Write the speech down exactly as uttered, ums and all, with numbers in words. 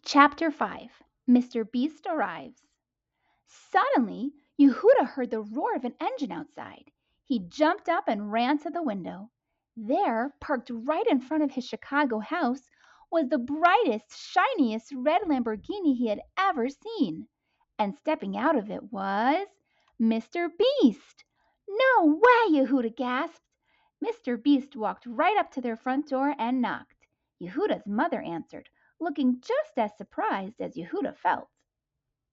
Chapter five. Mister Beast Arrives. Suddenly, Yehuda heard the roar of an engine outside. He jumped up and ran to the window. There, parked right in front of his Chicago house, was the brightest, shiniest red Lamborghini he had ever seen. And stepping out of it was Mister Beast. "No way!" Yehuda gasped. Mister Beast walked right up to their front door and knocked. Yehuda's mother answered, looking just as surprised as Yehuda felt.